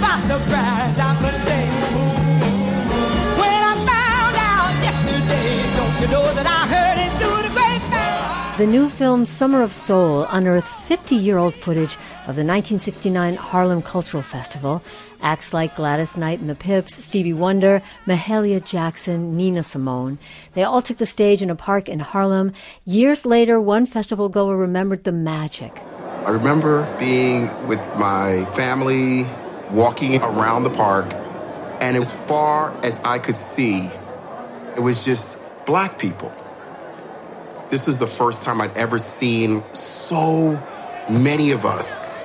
my surprise, I must say. When I found out yesterday, don't you know that I heard it through the grapevine? The new film Summer of Soul unearths 50-year-old footage of the 1969 Harlem Cultural Festival. Acts like Gladys Knight and the Pips, Stevie Wonder, Mahalia Jackson, Nina Simone. They all took the stage in a park in Harlem. Years later, one festival goer remembered the magic. I remember being with my family, walking around the park, and as far as I could see, it was just black people. This was the first time I'd ever seen so many of us.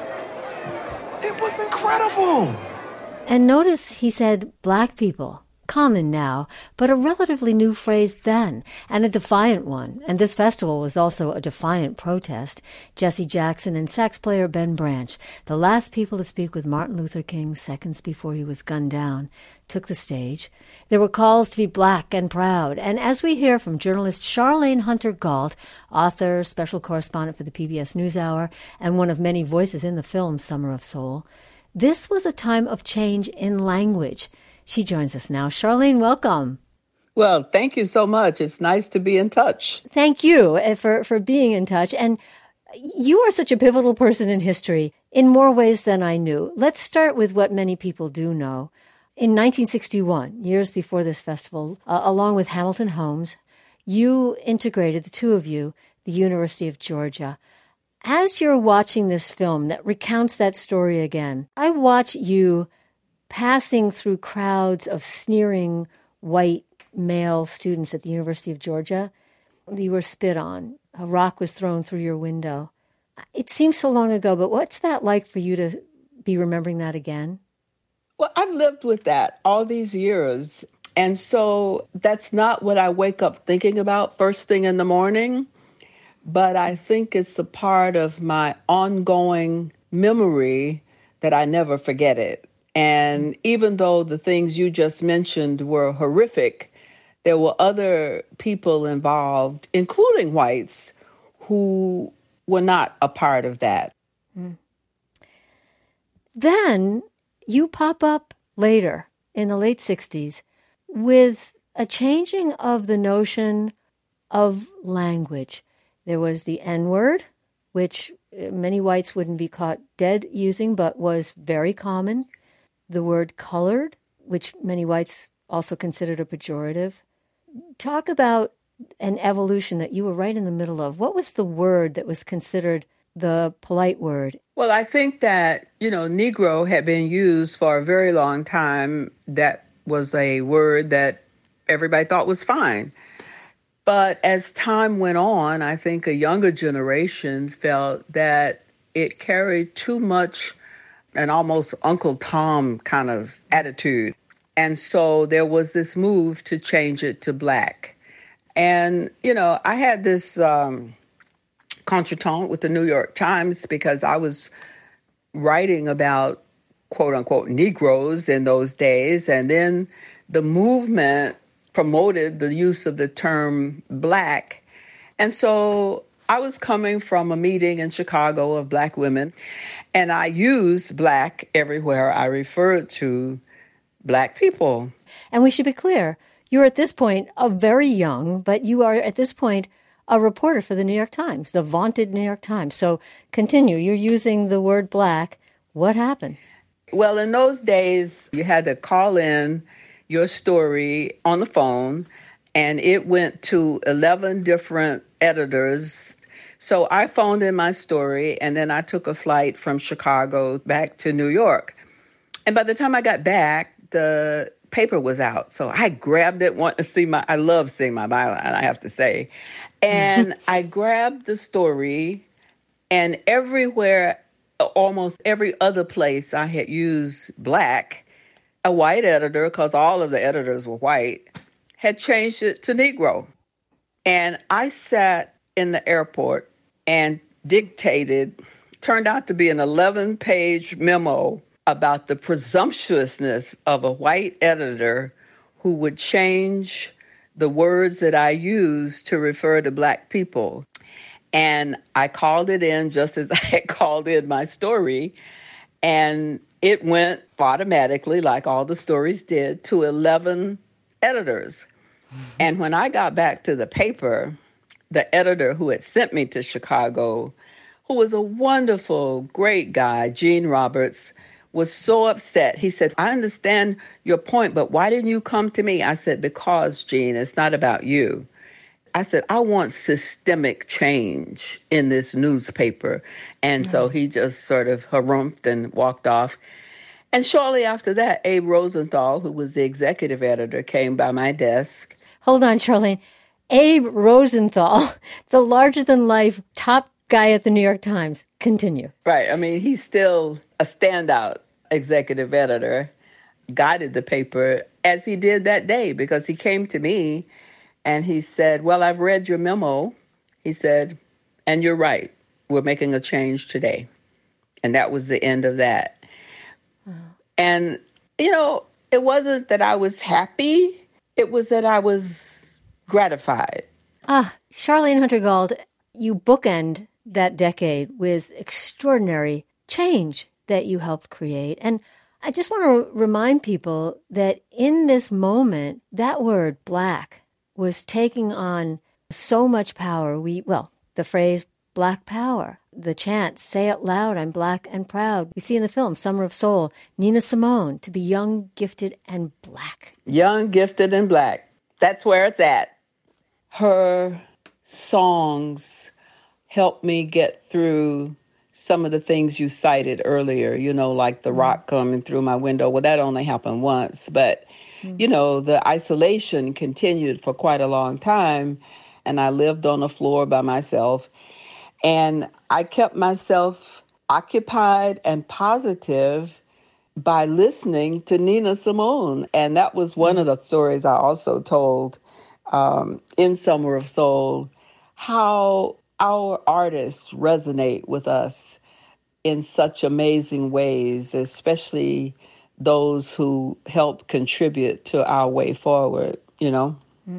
It was incredible. And notice he said black people. Common now, but a relatively new phrase then, and a defiant one. And this festival was also a defiant protest. Jesse Jackson and sax player Ben Branch, the last people to speak with Martin Luther King seconds before he was gunned down, took the stage. There were calls to be black and proud, and as we hear from journalist Charlayne Hunter-Gault, author, special correspondent for the PBS NewsHour, and one of many voices in the film Summer of Soul, this was a time of change in language. She joins us now. Charlayne, welcome. Well, thank you so much. It's nice to be in touch. Thank you for being in touch. And you are such a pivotal person in history in more ways than I knew. Let's start with what many people do know. In 1961, years before this festival, along with Hamilton Holmes, you integrated, the two of you, the University of Georgia. As you're watching this film that recounts that story again, I watch you passing through crowds of sneering white male students at the University of Georgia. You were spit on. A rock was thrown through your window. It seems so long ago, but what's that like for you to be remembering that again? Well, I've lived with that all these years. And so that's not what I wake up thinking about first thing in the morning. But I think it's a part of my ongoing memory that I never forget it. And even though the things you just mentioned were horrific, there were other people involved, including whites, who were not a part of that. Mm. Then you pop up later in the late 60s with a changing of the notion of language. There was the N-word, which many whites wouldn't be caught dead using, but was very common. The word colored, which many whites also considered a pejorative. Talk about an evolution that you were right in the middle of. What was the word that was considered the polite word? Well, I think that, Negro had been used for a very long time. That was a word that everybody thought was fine. But as time went on, I think a younger generation felt that it carried too much an almost Uncle Tom kind of attitude. And so there was this move to change it to black. And, I had this contretemps with the New York Times because I was writing about, quote unquote, Negroes in those days. And then the movement promoted the use of the term black. And so I was coming from a meeting in Chicago of black women, and I used black everywhere I referred to black people. And we should be clear, you're at this point very young, but you are at this point a reporter for the New York Times, the vaunted New York Times. So continue. You're using the word black. What happened? Well, in those days, you had to call in your story on the phone, and it went to 11 different editors. So I phoned in my story, and then I took a flight from Chicago back to New York. And by the time I got back, the paper was out. So I grabbed it, I love seeing my byline, I have to say. And I grabbed the story, and everywhere, almost every other place I had used black, a white editor, because all of the editors were white, had changed it to Negro. And I sat in the airport and dictated, turned out to be an 11-page memo about the presumptuousness of a white editor who would change the words that I used to refer to black people. And I called it in just as I had called in my story. And it went automatically, like all the stories did, to 11 editors. And when I got back to the paper, the editor who had sent me to Chicago, who was a wonderful, great guy, Gene Roberts, was so upset. He said, I understand your point, but why didn't you come to me? I said, because, Gene, it's not about you. I said, I want systemic change in this newspaper. And so he just sort of harumphed and walked off. And shortly after that, Abe Rosenthal, who was the executive editor, came by my desk. Hold on, Charlene. Abe Rosenthal, the larger-than-life top guy at the New York Times. Continue. Right. I mean, he's still a standout executive editor, guided the paper as he did that day, because he came to me and he said, well, I've read your memo. He said, and you're right. We're making a change today. And that was the end of that. Wow. And, you know, it wasn't that I was happy. It was that I was gratified. Charlene Hunter-Gauld, you bookend that decade with extraordinary change that you helped create. And I just want to remind people that in this moment, that word Black was taking on so much power. The phrase Black Power, the chant, say it loud, I'm Black and proud. We see in the film Summer of Soul, Nina Simone, to be young, gifted, and Black. Young, gifted, and Black. That's where it's at. Her songs helped me get through some of the things you cited earlier, you know, like the rock coming through my window. Well, that only happened once, but you know, the isolation continued for quite a long time, and I lived on the floor by myself, and I kept myself occupied and positive by listening to Nina Simone, and that was one of the stories I also told in Summer of Soul, how our artists resonate with us in such amazing ways, especially those who help contribute to our way forward, you know?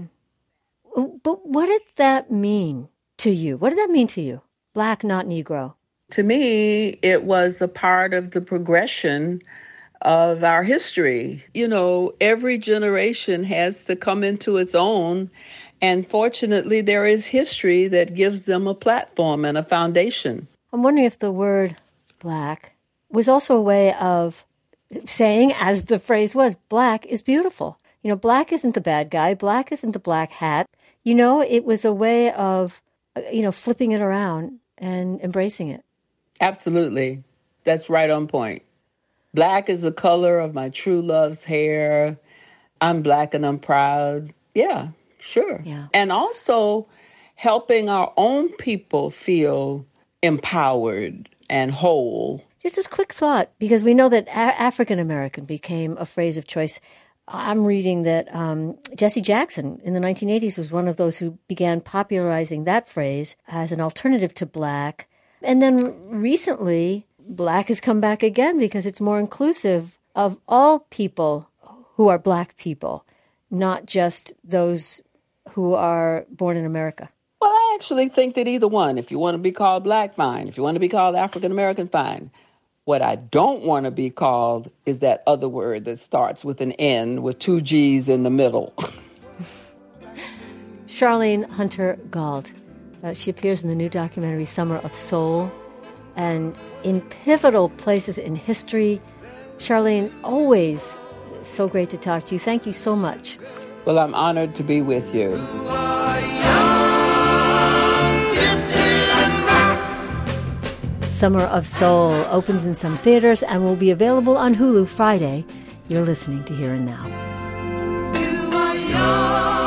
But what did that mean to you? What did that mean to you? Black, not Negro. To me, it was a part of the progression of our history. You know, every generation has to come into its own. And fortunately, there is history that gives them a platform and a foundation. I'm wondering if the word Black was also a way of saying, as the phrase was, Black is beautiful. You know, Black isn't the bad guy. Black isn't the black hat. You know, it was a way of, you know, flipping it around and embracing it. Absolutely. That's right on point. Black is the color of my true love's hair. I'm Black and I'm proud. Yeah, sure. Yeah. And also helping our own people feel empowered and whole. Just this quick thought, because we know that African American became a phrase of choice. I'm reading that Jesse Jackson in the 1980s was one of those who began popularizing that phrase as an alternative to Black. And then recently, Black has come back again because it's more inclusive of all people who are Black people, not just those who are born in America. Well, I actually think that either one. If you want to be called Black, fine. If you want to be called African American, fine. What I don't want to be called is that other word that starts with an N with two G's in the middle. Charlene Hunter-Gauld. She appears in the new documentary Summer of Soul. And in pivotal places in history, Charlene, always so great to talk to you. Thank you so much. Well, I'm honored to be with you. Summer of Soul opens in some theaters and will be available on Hulu Friday. You're listening to Here and Now. You are young.